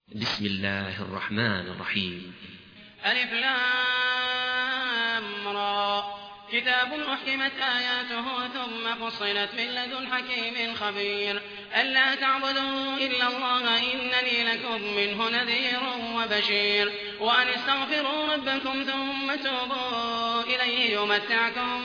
بسم الله الرحمن الرحيم. ألف لام را كتاب أحكمت آياته ثم فصلت من لدن حكيم خبير ألا تعبدوا إلا الله إنني لكم منه نذير وبشير وأن استغفروا ربكم ثم توبوا إليه يمتعكم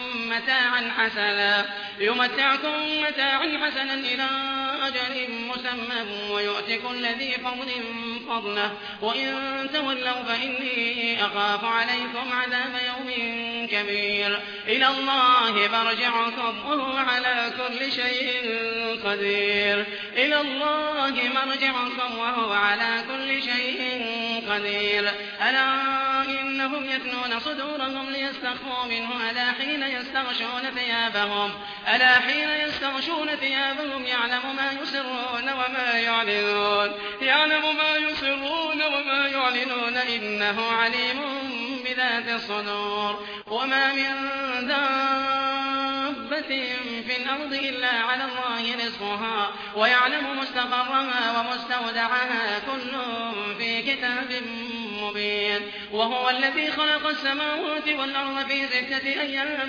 متاعا حسنا إلى أجل مسمى ويؤتي كل ذي فضل فضله وإن تولوا فإني أخاف عليكم عذاب يوم كبير إلى الله مرجعكم وهو على كل شيء قدير ألا إنهم يثنون صدورهم ليستخفوا منه ألا حين يستغشون ثيابهم يعلم ما يسرون وما يعلنون إنه عليم بذات الصدور وما من دابة في الأرض إلا على الله رزقها ويعلم مستقرها ومستودعها كل في كتاب مبين وهو الذي خلق السماوات والأرض في 6 أيام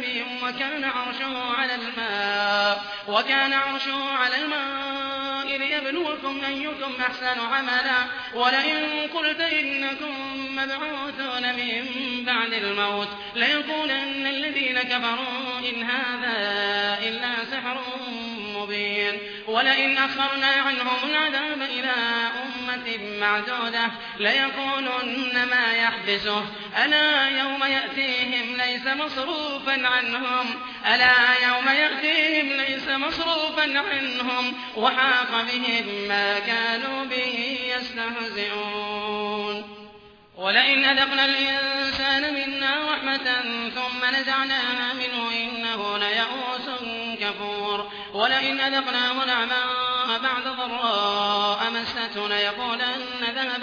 وكان عرشه على الماء ليبلوكم أيكم أحسن عملا ولئن قلت إنكم مبعوثون من بعد الموت ليقولن الذين كفروا إن هذا إلا سحر مبين ولئن أخرنا عنهم العذاب إلى أمة معدودة ليقولن ما يحبسه ألا يوم يأتيهم ليس مصروفا عنهم وحاق بهم ما كانوا به يستهزئون ولئن أذقنا الإنسان منا رحمة ثم نزعناها منه إنه ليئوس كفور ولئن أذقناه نعماء بعد ضراء مسته ليقولن ذهب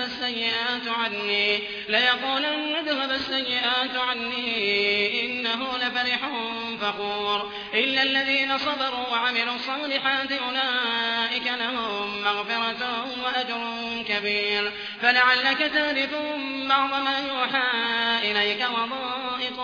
السيئات عني إنه لفرح فخور إلا الذين صبروا وعملوا الصالحات أولئك لهم مغفرة وأجر كبير فلعلك تارك بعض ما يوحى إليك وضائق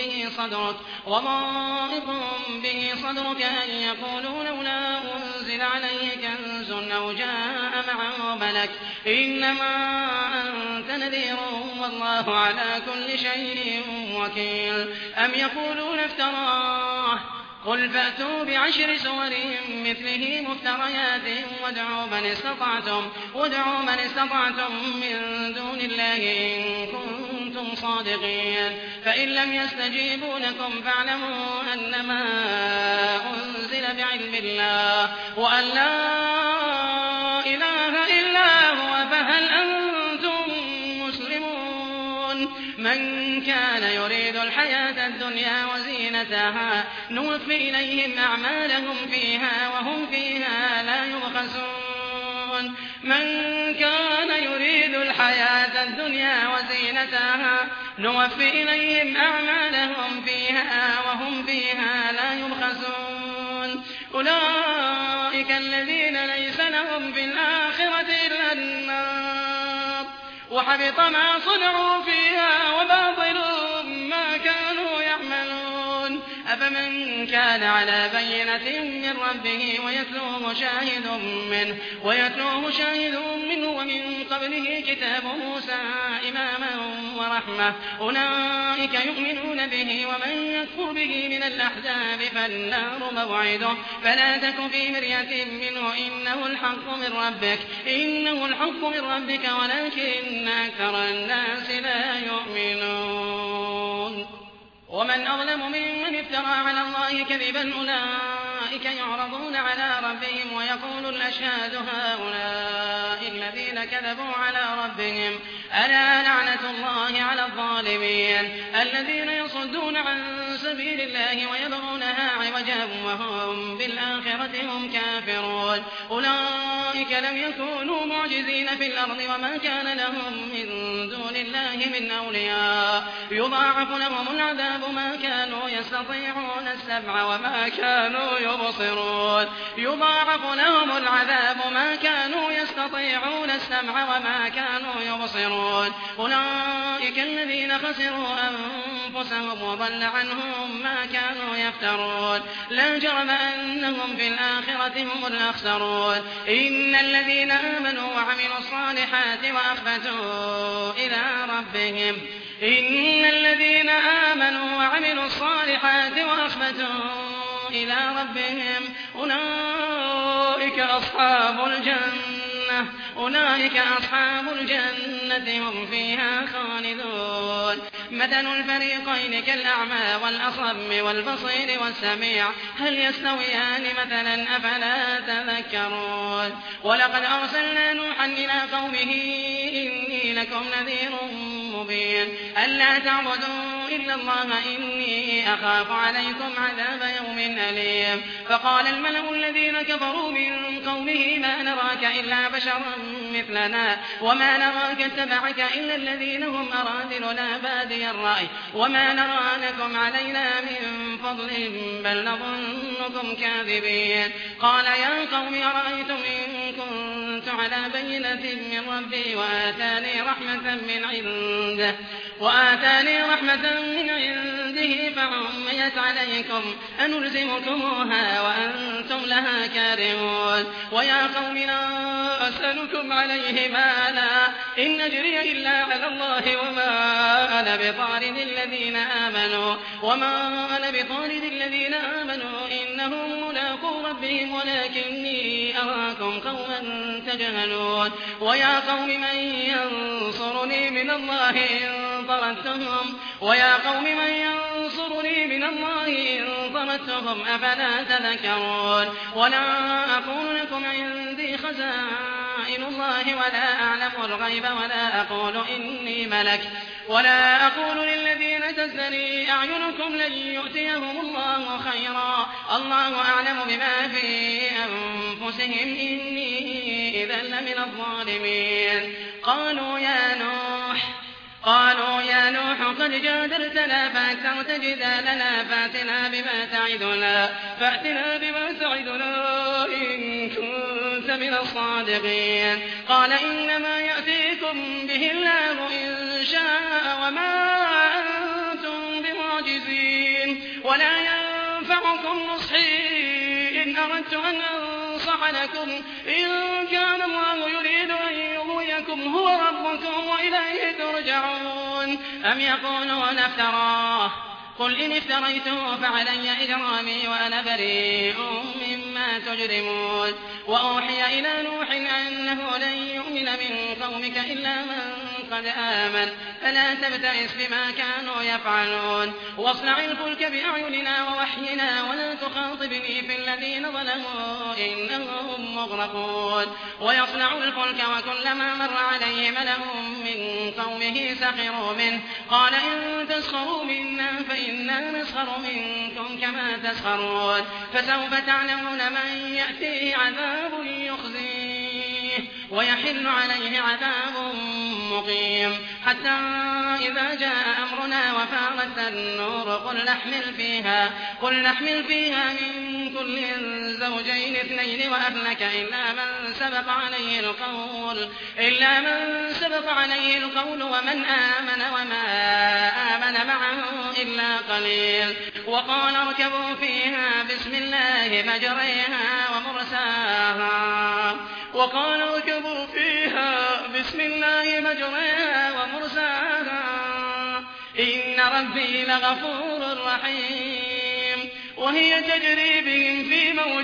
به صدرك أن يقولوا لولا أنزل عليه كنز أو جاء معه ملك إنما أنت نذير والله على كل شيء وكيل أم يقولون افتراه قل فأتوا ب10 سور مثله مفتريات وادعوا من استطعتم من دون الله إن كنتم صادقين فإن لم يستجيبوا لكم فاعلموا أنما أنزل بعلم الله وأن لا إله إلا هو فهل أنتم مسلمون من كان يريد الحياة الدنيا وزينتها نوفي إليهم أعمالهم فيها وهم فيها لا يبخسون أولئك الذين ليس لهم في الآخرة إلا النار وحبط ما صنعوا فيها وباطل ما كانوا يعملون أفمن كان على بينة من ربه ويتلوه شاهد منه ومن قبله كتاب موسى إماما ورحمة أولئك يؤمنون به ومن يكفر به من الأحزاب فالنار موعده فلا تك في مرية منه إنه الحق من ربك ولكن أكثر الناس لا يؤمنون ومن أظلم ممن افترى على الله كذبا أولئك يعرضون على ربهم ويقول الأشهاد هؤلاء الذين كذبوا على ربهم ألا لعنة الله على الظالمين الذين يصدون عن سبيل الله ويبغونها عوجا وهم بالآخرة هم كافرون أولئك لم يكونوا معجزين في الأرض وما كان لهم من دون الله من أولياء يضاعف لهم العذاب ما كانوا يستطيعون السمع وما كانوا يبصرون يضاعف لهم العذاب ما كانوا يستطيعون السمع وما كانوا يبصرون أولئك الذين خسروا أنفسهم وضل عنهم ما كانوا يفترون لا جرم أنهم في الآخرة هم الأخسرون إن الذين آمنوا وعملوا الصالحات وأخبتوا إلى ربهم أولئك أصحاب الجنة هم فيها خالدون مثل الفريقين كالأعمى والأصم والبصير والسميع هل يستويان مثلا أفلا تذكرون ولقد أرسلنا نوحا إلى قومه إني لكم نذير مبين ألا تعبدوا إلا الله إني أخاف عليكم عذاب يوم أليم فقال الملأ الذين كفروا من قومه ما نراك إلا بشرا مثلنا وما نراك اتبعك إلا الذين هم أراذلنا بادي الرأي وما نرى لكم علينا من فضل بل نظنكم كاذبين قال يا قوم أرأيتم إن كنت على بينة من ربي وآتاني رحمة من عنده فعميت عليكم أنلزمكموها وأنتم لها كارهون ويا قوم لا أسألكم عليه مالا إن أجري إلا على الله وما أنا بطارد الذين آمنوا إنهم ملاقو ربهم ولكني أراكم قوما تجهلون ويا قوم من ينصرني من الله إن طردتهم أفلا تذكرون ولا أقول لكم عندي خزائن الله ولا أعلم الغيب ولا أقول إني ملك ولا أقول للذين تزدري أعينكم لن يؤتيهم الله خيرا الله أعلم بما في أنفسهم إني إذا لمن الظالمين قالوا يا نوح قد جادلتنا فأكثرت جدالنا فأتنا بما تعدنا إن كنت من الصادقين قال إنما يأتيكم به الله إن شاء وما أنتم بمعجزين ولا ينفعكم نصحي إن أردت أن أنصح لكم إن كان الله يريد أن يغويكم هو ربكم وإليه ترجعون أم يقولون افتراه قل إن افتريته فعلي إجرامي وأنا بريء مما تجرمون وأوحي إلى نوح أنه لن يؤمن من قومك إلا من قد آمن فلا تبتئس بما كانوا يفعلون واصنع الفلك بأعيننا ووحينا ولا تخاطبني في الذين ظلموا إنهم مغرقون ويصنع الفلك وكلما مر عليه ملأ من قومه سخروا منه قال إن تسخروا منا فإنا نسخر منكم كما تسخرون فسوف تعلمون من يأتيه عذاب يخزيه ويحل عليه عذاب مقيم حتى إذا جاء أمرنا وفارت النور قل نحمل فيها من كل زوجين اثنين وأهلك إلا من سبق عليه القول ومن آمن وما آمن معه إلا قليل وقال اركبوا فيها بسم الله مجريها ومرساها إن ربي لغفور رحيم وهي تجري بهم في موج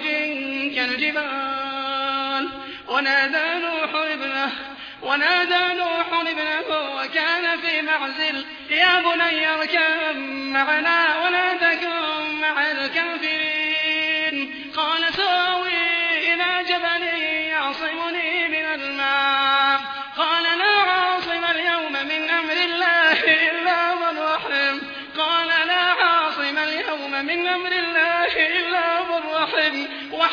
كالجبال ونادى نوح ابنه وكان في معزل يا بني اركب معنا ولا تكن مع الكافرين قال ساوي إلى جبل يعصمني من الماء قال لا عاصم اليوم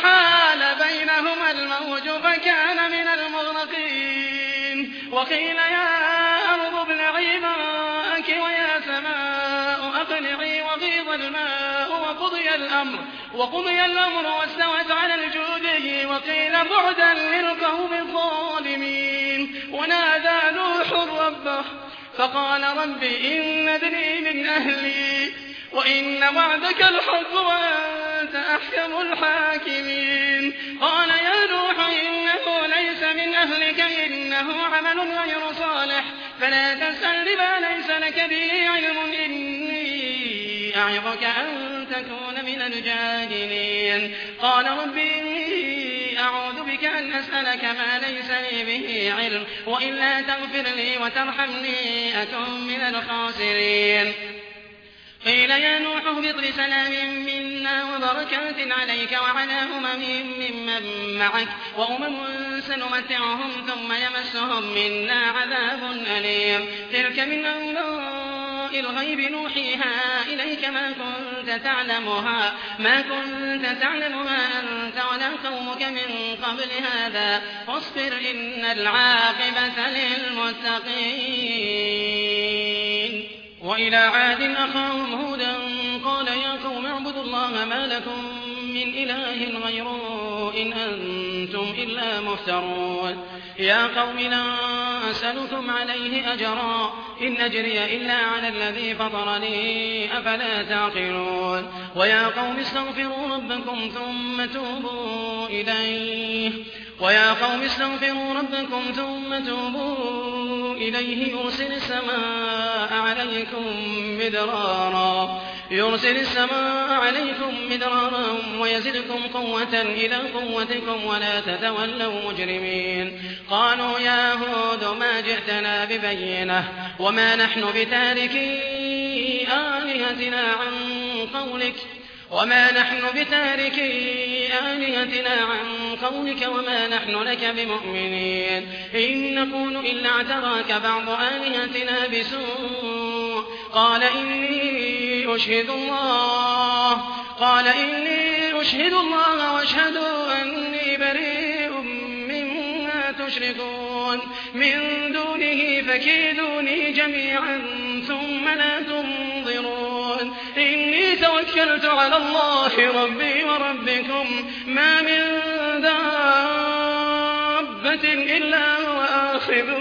وحال بينهما الموج فكان من المغرقين وقيل يا أرض ابلعي ماءك ويا سماء أقلعي وغيض الماء وقضي الأمر واستوت على الجودي وقيل بعدا للقوم الظالمين ونادى نوح ربه فقال رب إن ابني من أهلي وإن وعدك الحق وأنت أحكم الحاكمين قال يا نوح إنه ليس من أهلك إنه عمل غير صالح فلا تسأل بما ليس لك به علم إني أعظك أن تكون من الجاهلين قال رب إني أعوذ بك أن أسألك ما ليس لي به علم وإلا تغفر لي وترحمني أكن من الخاسرين قيل يا نوح اهبط بسلام منا وبركات عليك وعلى ممن معك وأمم سنمتعهم ثم يمسهم منا عذاب أليم تلك من أنباء الغيب نوحيها إليك ما كنت تعلمها أنت ولا قومك من قبل هذا فاصبر إن العاقبة للمتقين وإلى عاد أخاهم هودا قال يا قوم اعبدوا الله ما لكم من إله غيره إن أنتم إلا مفترون يا قوم لا أسألكم عليه أجرا إن أجري إلا على الذي فطرني أفلا تعقلون ويا قوم استغفروا ربكم ثم توبوا إليه يرسل السماء عليكم مدرارا ويزدكم قوة إلى قوتكم ولا تتولوا مجرمين قالوا يا هود ما جئتنا ببينة وما نحن بتاركي آلهتنا عن قولك وما نحن لك بمؤمنين إن نكون إلا اعتراك بعض آلهتنا بسوء قال إني أشهد الله واشهدوا أني بريء مما تشركون من دونه فكيدوني جميعا ثم لا تنظرون إني توكلت على الله ربي وربكم ما من دابة إلا هو آخذ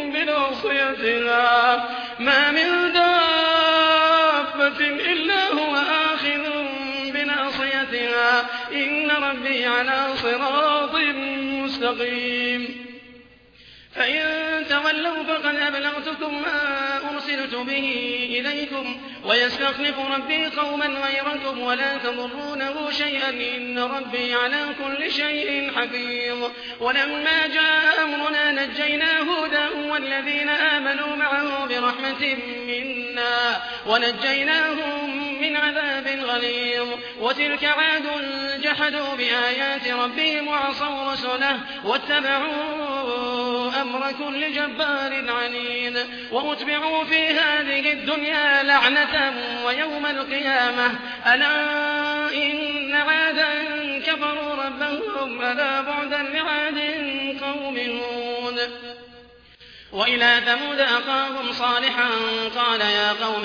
بناصيتها إن ربي على صراط مستقيم فإن تولوا فقد أبلغتكم ما أرسلت به إليكم ويستخلف ربي قوما غيركم ولا تضرونه شيئا إن ربي على كل شيء حفيظ ولما جاء أمرنا نجينا هودا والذين آمنوا معه برحمة منا ونجيناهم من عذاب غليظ وتلك عاد جحدوا بآيات ربهم وعصوا رسله واتبعوا أمر كل جبار عنيد وأتبعوا في هذه الدنيا لعنة ويوم القيامة ألا إن عادا كفروا ربهم ألا بعدا لعاد قوم هود وإلى ثمود أخاهم صالحا قال يا قوم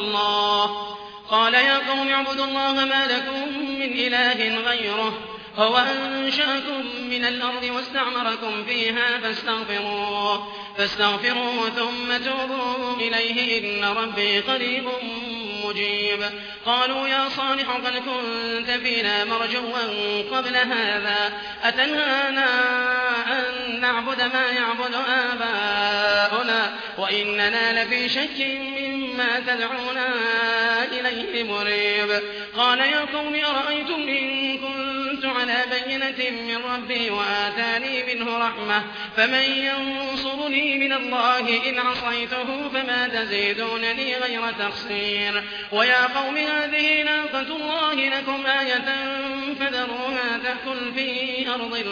اعبدوا الله ما لكم من إله غيره هو أنشأكم من الأرض واستعمركم فيها فاستغفروه ثم توبوا إليه إن ربي قريب مجيب قالوا يا صالح قد كنت فينا مرجوا قبل هذا أتنهانا أن نعبد ما يعبد آباؤنا وإننا لفي شك مما تدعونا إليه مريب قال يا قوم أرأيتم إن كنت على بينة من ربي وآتاني منه رحمة فمن ينصرني من من الله إن عصيته فما تزيدونني غير تخسير ويا قوم هذه ناقة الله لكم آية فذروها تأكل في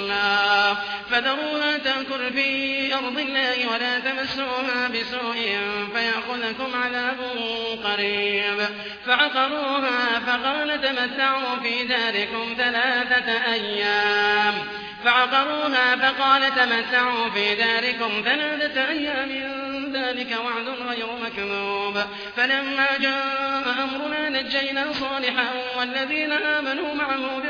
أرض الله ولا تمسوها بسوء فيأخذكم عذاب قريب فعقروها فقال تمتعوا في داركم 3 أيام ذلك وعد غير مكذوب فلما جاء أمرنا نجينا صالحا والذين آمنوا معه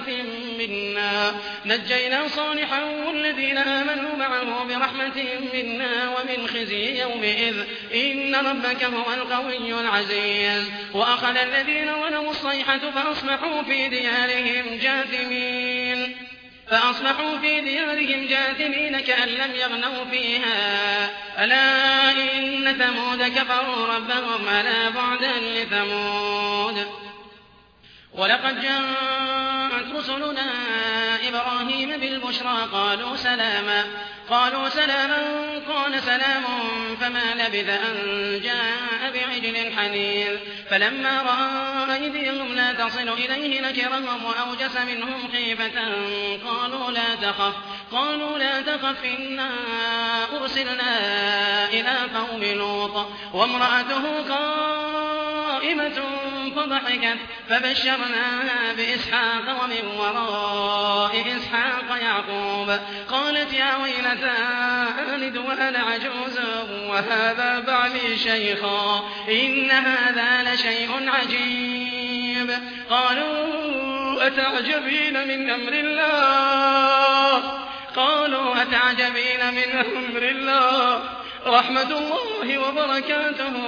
برحمة منا ومن خزي يومئذ إن ربك هو القوي العزيز وأخذ الذين ظلموا الصيحة فأصبحوا في ديارهم جاثمين كأن لم يغنوا فيها ألا إن ثمود كفروا ربهم ألا بعدا لثمود ولقد جاءت رسلنا إبراهيم بالبشرى قالوا سلاما قال سلام فما لبث أن جاء بعجل حنيذ فلما رأى أيديهم لا تصل إليه نكرهم وأوجس منهم خيفة قالوا لا تخف إنا أرسلنا إلى قوم لوط وامرأته قائمة فضحكت فبشرناها بإسحاق ومن وراء إسحاق يعقوب قالت يا ويلتى ألد وأنا عجوز وهذا بعلي شيخا إن هذا لشيء عجيب قالوا أتعجبين من أمر الله رحمة الله وبركاته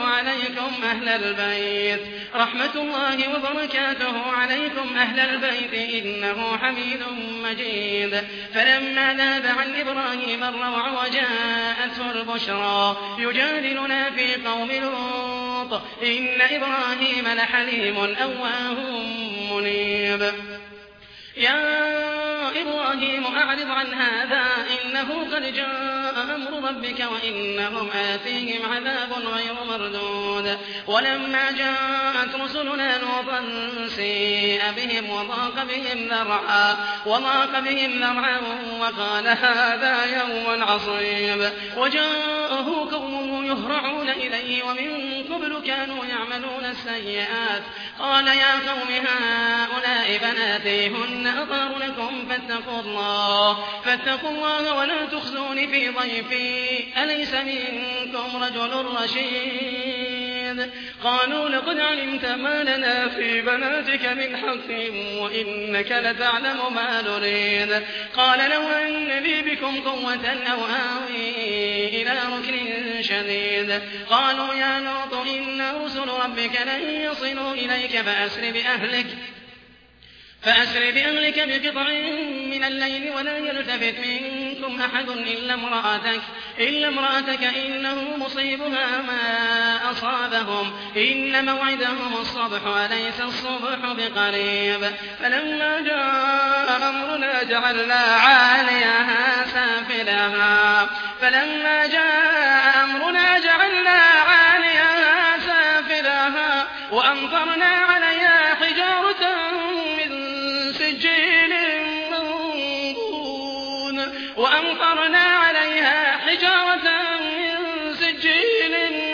عليكم أهل البيت إنه حميد مجيد فلما ذهب عن إبراهيم الروع وجاءته البشرى يجادلنا في قوم لوط إن إبراهيم لحليم أواه منيب يا إبراهيم أعرض عن هذا إنه قد جاء أمر ربك وإنهم آتيهم عذاب غير مردود ولما جاءت رسلنا لوطا سيء بهم وضاق بهم ذرعا وقال هذا يوم عصيب وجاءه قومه يهرعون إليه ومن قبل كانوا يعملون السيئات قال يا قوم هؤلاء بناتي هن أطهر لكم فاتقوا الله ولا تخزوني في ضيفي أليس منكم رجل رشيد قالوا لقد علمت ما لنا في بناتك من حق وإنك لتعلم ما نريد قال لو أن لي بكم قوة أو آوي إلى ركن شديد قالوا يا لوط إن رسل ربك لن يصلوا إليك فأسر بأهلك بقطع من الليل ولا يلتفت منكم أحد إلا امرأتك إنه مصيبها ما أصابهم إن موعدهم الصبح أليس الصبح بقريب فلما جاء أمرنا جعلنا عاليها سافلها وأمطرنا عليها حجارة من سجيل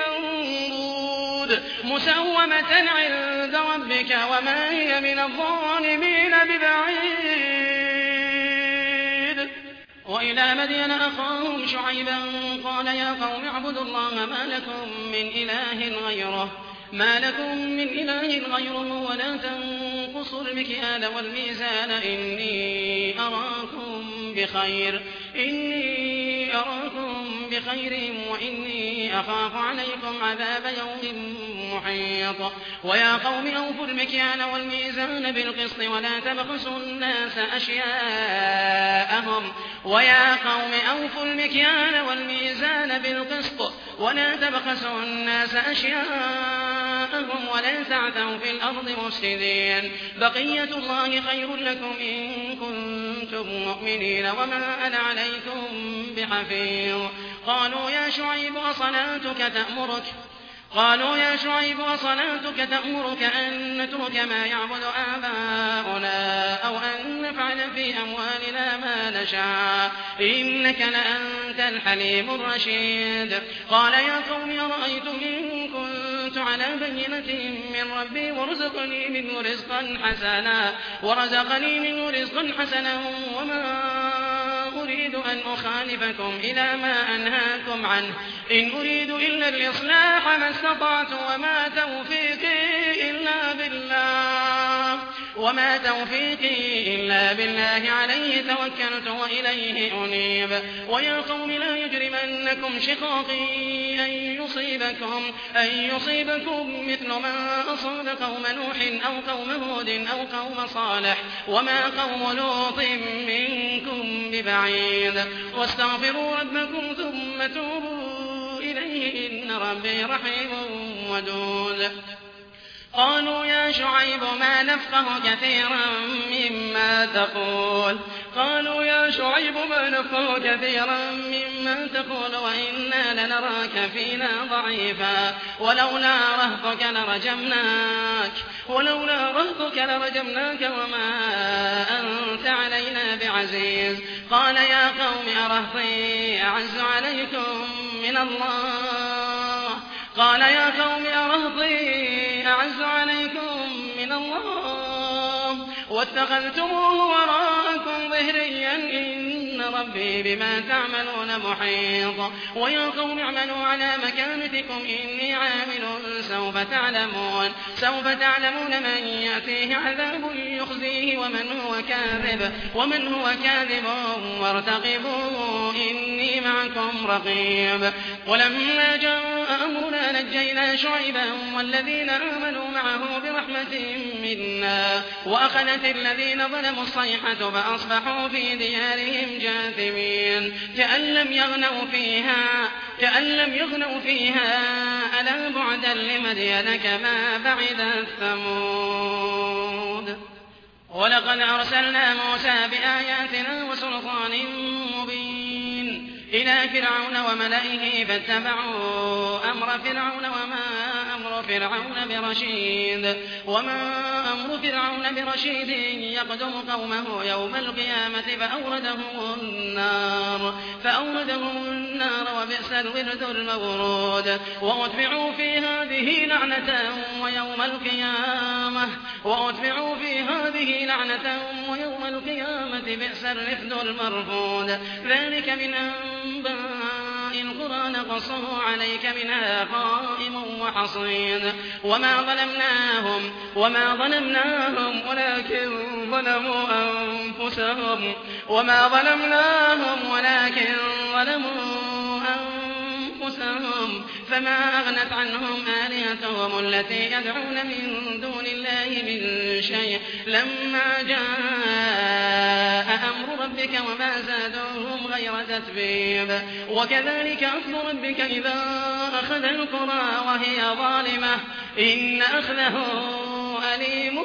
منضود مسومة عند ربك وما هي من الظالمين ببعيد وإلى مدين أخاهم شعيبا قال يا قوم اعبدوا الله ما لكم من إله غيره ولا تنقصوا المكيال والميزان إني أراكم بخير وإني أخاف عليكم عذاب يوم محيط ويا قوم أوفوا المكيال والميزان بالقسط ولا تبخسوا الناس أشياءهم ولا تعثوا في الأرض مفسدين بقية الله خير لكم إن كنتم مؤمنين وما أنا عليكم بحفيظ قالوا يا شعيب أصلاتك تأمرك أن نترك ما يعبد آباؤنا أو أن نفعل في أموالنا ما نشاء إنك لأنت الحليم الرشيد. قال يا قوم أرأيتم إن كنت على بينة من ربي ورزقني منه رزقا حسنا وما أريد أن أخالفكم إلى ما أنهاكم عنه إن أريد إلا الإصلاح ما استطعت وما توفيقي إلا بالله عليه توكلت وإليه أنيب. ويا قوم لا يجرمنكم شقاقي أن يصيبكم مثل ما أصاب قوم نوح أو قوم هود أو قوم صالح وما قوم لوط منكم ببعيد. واستغفروا ربكم ثم توبوا إليه إن ربي رحيم ودود. قالوا يا شعيب ما نفقه كثيرا مما تقول وإنا لنراك فينا ضعيفا ولولا رهطك لرجمناك وما أنت علينا بعزيز. قال يا قوم أرهطي أعز عليكم من الله واتخذتموه وراءكم ظهريا إن ربي بما تعملون محيط. ويا قوم اعملوا على مكانتكم إني عامل سوف تعلمون من يأتيه عذاب يخزيه ومن هو كاذب وارتقبوا إني معكم رقيب. ولما جاء أمرنا نجينا شعيبا والذين آمنوا معه برحمة منا وأخذت الذين ظلموا الصيحة فأصبحوا في ديارهم جاثمين كأن لم يغنوا فيها ألا بعدا لمدين كما بعدت ثمود. ولقد أرسلنا موسى بآياتنا وسلطان مبين إلى فرعون وملئه فاتبعوا أمر فرعون وما أمر فرعون برشيد يقدم قومه يوم القيامة فأوردهم النار وبئس الورد المورود. وأتبعوا في هذه لعنة ويوم القيامة بئس الرفد المرفود. ذلك من أنباء القرى نقصه عليك منها قائم وحصيد. وما ظلمناهم ولكن ظلموا أنفسهم فما أغنت عنهم آلهتهم التي يدعون من دون الله من شيء لما جاء أمر ربك وما زادوهم غير تتبيب. وكذلك أخذ ربك إذا أخذ القرى وهي ظالمة إن أخذه أليم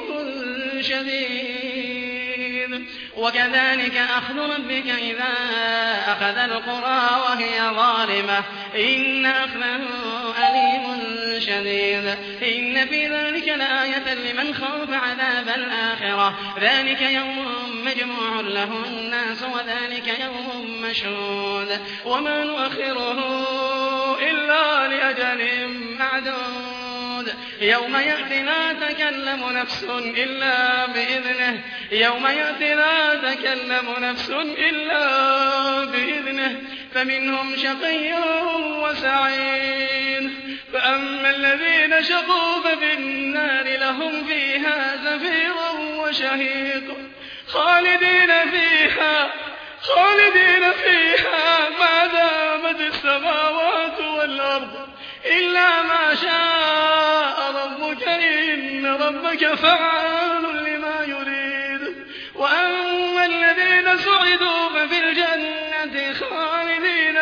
شديد. إن في ذلك لآية لمن خاف عذاب الآخرة ذلك يوم مجموع له الناس وذلك يوم مشهود. وما نؤخره إلا لأجل معدود يوم يأتي لا تكلم نفس إلا بإذنه فمنهم شقي وسعيد. فأما الذين شقوا ففي النار لهم فيها زفير وشهيق خالدين فيها ما دامت السماوات والأرض إلا ما شاء ربك إن ربك فعال لما يريد. وأما الذين سعدوا ففي الجنة خالدين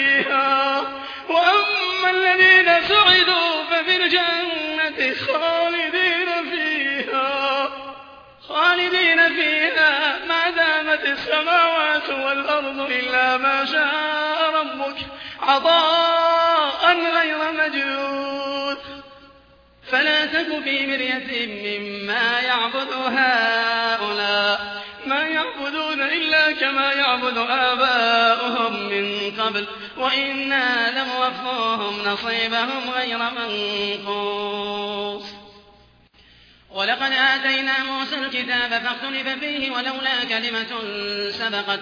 فيها ما دامت السماوات والأرض إلا ما شاء ربك عطاء غير مجذوذ فلا تك في مرية مما يعبد هؤلاء ما يعبدون إلا كما يعبد آباؤهم من قبل وإنا لموفوهم نصيبهم غير منقوص ولقد آتينا موسى الكتاب فاختلف فيه ولولا كلمة سبقت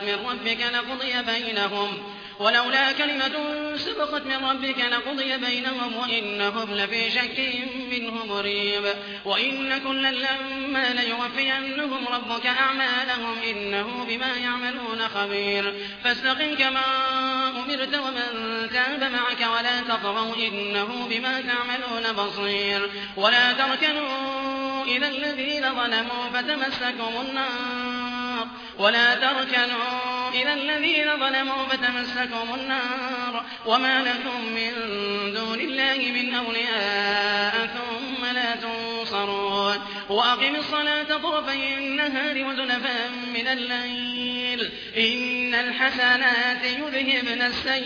من ربك لقضي بينهم وإنهم لفي شك منه مريب وإن كلا لما ليوفينهم ربك أعمالهم إنه بما يعملون خبير فاستقم كما أمرت ومن تاب معك ولا تطغوا إنه بما تعملون بصير ولا تركنوا إلى الذين ظلموا فتمسكم النار وما لكم من دون الله من أولياء ثم لا تنصرون وأقم الصلاة طرفي النهار وزلفا من الليل إن الحسنات يذهبن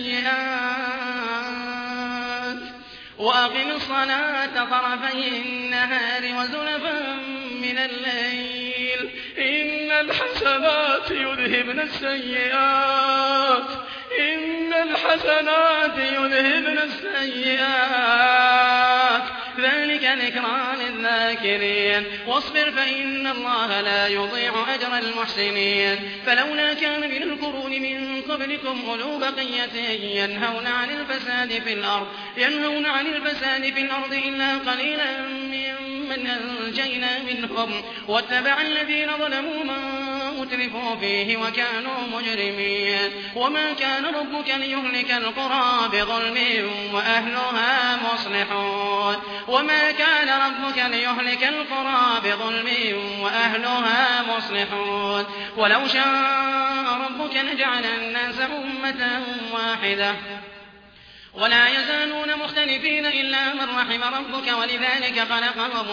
السيئات ذلك ذكرى للذاكرين واصبر فإن الله لا يضيع أجر المحسنين فلولا كان من القرون من قبلكم أولو بقية ينهون عن الفساد في الأرض إلا قليلا ممن أنجينا منهم واتبع الذين ظلموا ما أترفوا فيه وكانوا مجرمين وما كان ربك ليهلك القرى بظلم وأهلها مصلحون ولو شاء ربك لجعل الناس أمة واحدة ولا يزالون مختلفين إلا من رحم ربك ولذلك خلقهم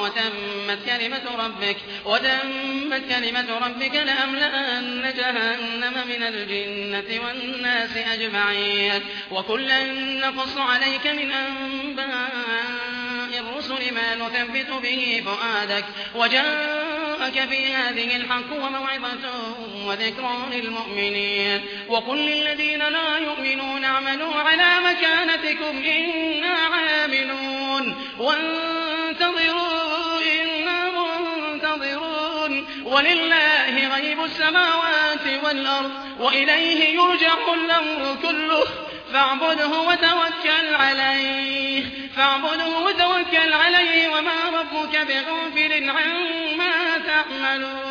وتمت كلمة ربك لأملأن جهنم من الجنة والناس أجمعين وكلا نقص عليك من أنباء الرسل ما نثبت به فؤادك وجاءك في هذه الحق وموعظة وذكر للمؤمنين وقل للذين لا يؤمنون اعملوا على مكانتكم إنا عاملون وانتظروا إنا منتظرون ولله غيب السماوات والأرض وإليه يرجع الأمر كله فاعبده وتوكل عليه وما ربك بغافل عما تعملون